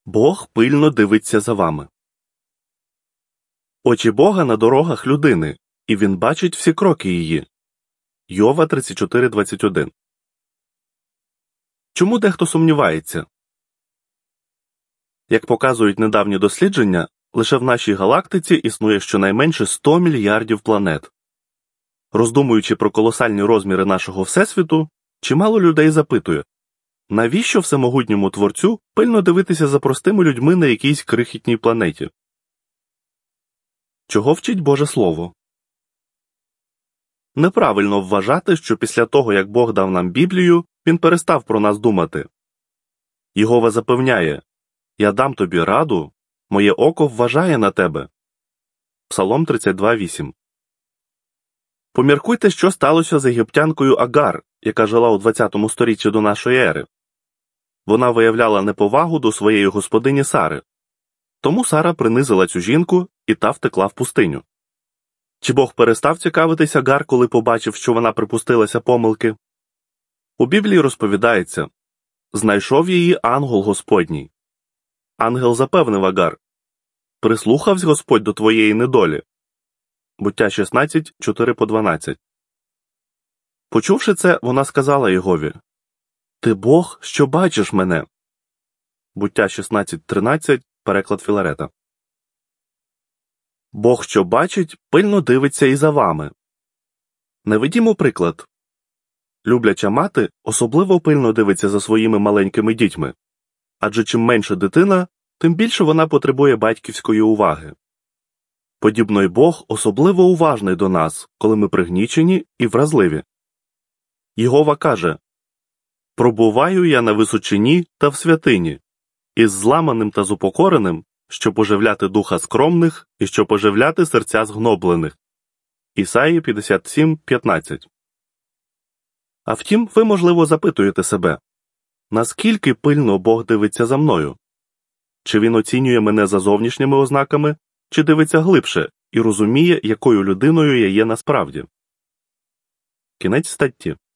Бог пильно дивиться за вами. Очі Бога на дорогах людини, і Він бачить всі кроки її. Йова 34:21. Чому дехто сумнівається? Як показують недавні дослідження, лише в нашій галактиці існує щонайменше 100 мільярдів планет. Роздумуючи про колосальні розміри нашого Всесвіту, чимало людей запитує, навіщо всемогутньому Творцю пильно дивитися за простими людьми на якійсь крихітній планеті? Чого вчить Боже Слово? Неправильно вважати, що після того, як Бог дав нам Біблію, Він перестав про нас думати. Єгова запевняє: «Я дам тобі раду, моє око вважає на тебе». Псалом 32:8. Поміркуйте, що сталося з єгиптянкою Агар, яка жила у 20 сторіччі до нашої ери. Вона виявляла неповагу до своєї господині Сари. Тому Сара принизила цю жінку, і та втекла в пустиню. Чи Бог перестав цікавитися Агар, коли побачив, що вона припустилася помилки? У Біблії розповідається: «Знайшов її ангел Господній». Ангел запевнив Агар: «Прислухавсь Господь до твоєї недолі». Буття 16:4-12. Почувши це, вона сказала Єгові: «Ти Бог, що бачиш мене». Буття 16:13, переклад Філарета. Бог, що бачить, пильно дивиться і за вами. Наведімо приклад. Любляча мати особливо пильно дивиться за своїми маленькими дітьми. Адже чим менша дитина, тим більше вона потребує батьківської уваги. Подібно й Бог особливо уважний до нас, коли ми пригнічені і вразливі. Єгова каже: «Пробуваю я на височині та в святині, із зламаним та зупокореним, щоб оживляти духа скромних і щоб оживляти серця згноблених». Ісаї 57:15. А втім, ви, можливо, запитуєте себе: наскільки пильно Бог дивиться за мною? Чи Він оцінює мене за зовнішніми ознаками, чи дивиться глибше і розуміє, якою людиною я є насправді? Кінець статті.